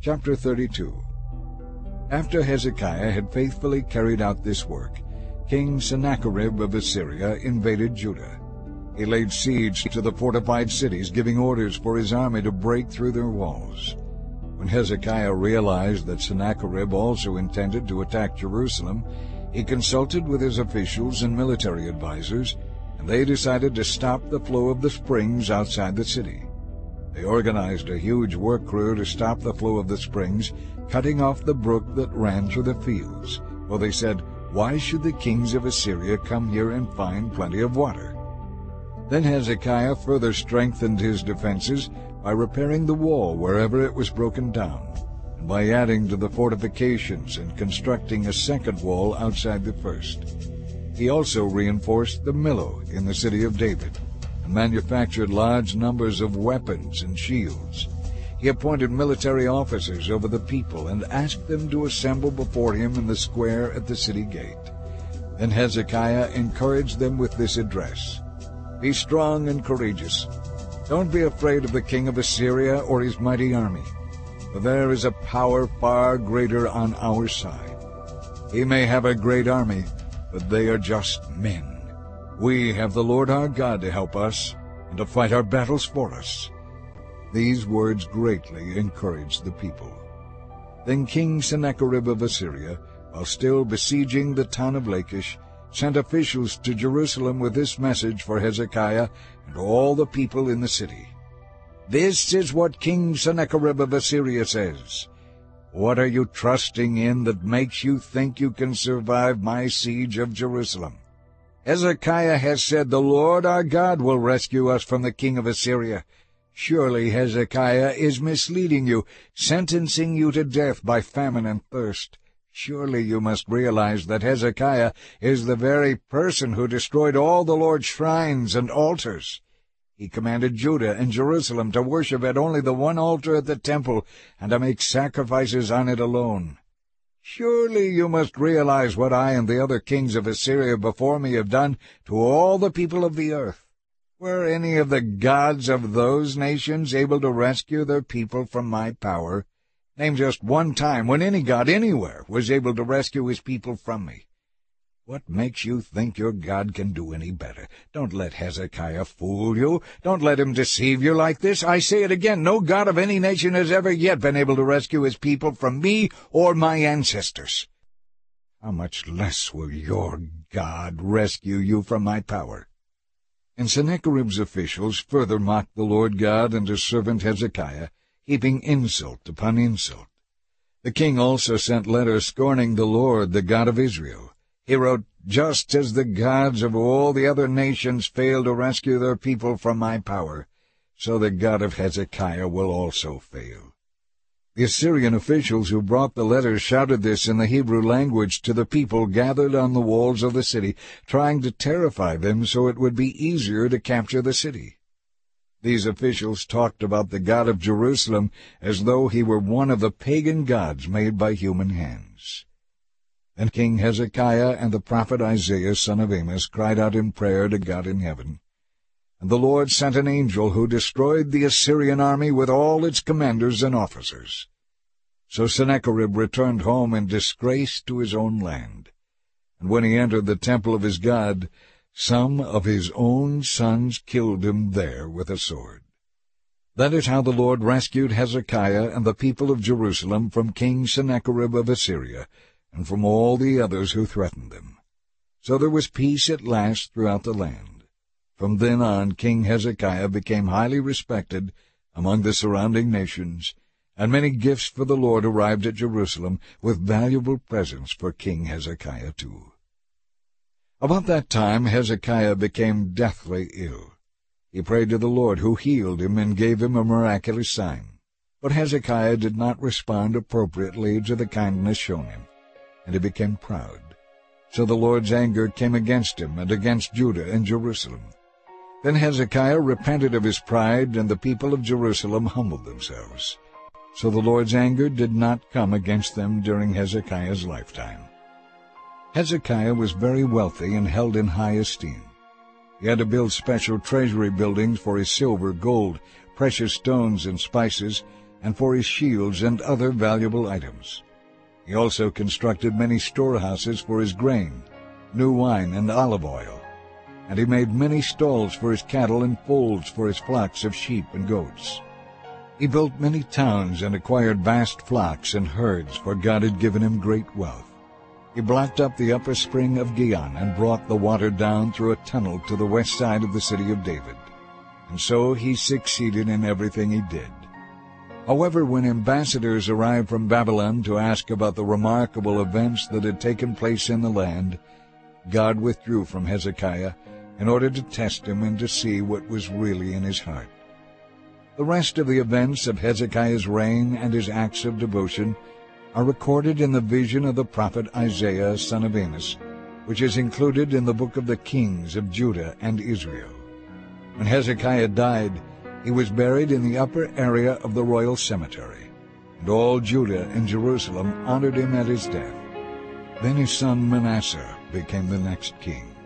Chapter 32. After Hezekiah had faithfully carried out this work, King Sennacherib of Assyria invaded Judah. He laid siege to the fortified cities, giving orders for his army to break through their walls. When Hezekiah realized that Sennacherib also intended to attack Jerusalem, he consulted with his officials and military advisers, and they decided to stop the flow of the springs outside the city. They organized a huge work crew to stop the flow of the springs, cutting off the brook that ran through the fields. For they said, "Why should the kings of Assyria come here and find plenty of water?" Then Hezekiah further strengthened his defenses by repairing the wall wherever it was broken down, and by adding to the fortifications and constructing a second wall outside the first. He also reinforced the Millo in the city of David, and manufactured large numbers of weapons and shields. He appointed military officers over the people and asked them to assemble before him in the square at the city gate. Then Hezekiah encouraged them with this address: "Be strong and courageous. Don't be afraid of the king of Assyria or his mighty army, for there is a power far greater on our side. He may have a great army, but they are just men. We have the Lord our God to help us and to fight our battles for us." These words greatly encouraged the people. Then King Sennacherib of Assyria, while still besieging the town of Lachish, sent officials to Jerusalem with this message for Hezekiah and all the people in the city. "This is what King Sennacherib of Assyria says. What are you trusting in that makes you think you can survive my siege of Jerusalem? Hezekiah has said the Lord our God will rescue us from the king of Assyria. Surely Hezekiah is misleading you, sentencing you to death by famine and thirst. Surely you must realize that Hezekiah is the very person who destroyed all the Lord's shrines and altars. He commanded Judah and Jerusalem to worship at only the one altar at the temple and to make sacrifices on it alone. Surely you must realize what I and the other kings of Assyria before me have done to all the people of the earth. Were any of the gods of those nations able to rescue their people from my power? Name just one time when any god anywhere was able to rescue his people from me. What makes you think your God can do any better? Don't let Hezekiah fool you. Don't let him deceive you like this. I say it again, no god of any nation has ever yet been able to rescue his people from me or my ancestors. How much less will your God rescue you from my power?" And Sennacherib's officials further mocked the Lord God and his servant Hezekiah, heaping insult upon insult. The king also sent letters scorning the Lord, the God of Israel. He wrote, "Just as the gods of all the other nations failed to rescue their people from my power, so the God of Hezekiah will also fail." The Assyrian officials who brought the letters shouted this in the Hebrew language to the people gathered on the walls of the city, trying to terrify them so it would be easier to capture the city. These officials talked about the God of Jerusalem as though he were one of the pagan gods made by human hands. Then King Hezekiah and the prophet Isaiah son of Amos cried out in prayer to God in heaven. And the Lord sent an angel who destroyed the Assyrian army with all its commanders and officers. So Sennacherib returned home in disgrace to his own land. And when he entered the temple of his God, some of his own sons killed him there with a sword. That is how the Lord rescued Hezekiah and the people of Jerusalem from King Sennacherib of Assyria, and from all the others who threatened them. So there was peace at last throughout the land. From then on King Hezekiah became highly respected among the surrounding nations, and many gifts for the Lord arrived at Jerusalem, with valuable presents for King Hezekiah too. About that time Hezekiah became deathly ill. He prayed to the Lord, who healed him and gave him a miraculous sign. But Hezekiah did not respond appropriately to the kindness shown him, and he became proud. So the Lord's anger came against him and against Judah and Jerusalem. Then Hezekiah repented of his pride, and the people of Jerusalem humbled themselves. So the Lord's anger did not come against them during Hezekiah's lifetime. Hezekiah was very wealthy and held in high esteem. He had to build special treasury buildings for his silver, gold, precious stones, and spices, and for his shields and other valuable items. He also constructed many storehouses for his grain, new wine, and olive oil. And he made many stalls for his cattle and folds for his flocks of sheep and goats. He built many towns and acquired vast flocks and herds, for God had given him great wealth. He blocked up the upper spring of Gihon and brought the water down through a tunnel to the west side of the city of David. And so he succeeded in everything he did. However, when ambassadors arrived from Babylon to ask about the remarkable events that had taken place in the land, God withdrew from Hezekiah in order to test him and to see what was really in his heart. The rest of the events of Hezekiah's reign and his acts of devotion are recorded in the vision of the prophet Isaiah, son of Amos, which is included in the book of the Kings of Judah and Israel. When Hezekiah died, he was buried in the upper area of the royal cemetery, and all Judah and Jerusalem honored him at his death. Then his son Manasseh became the next king.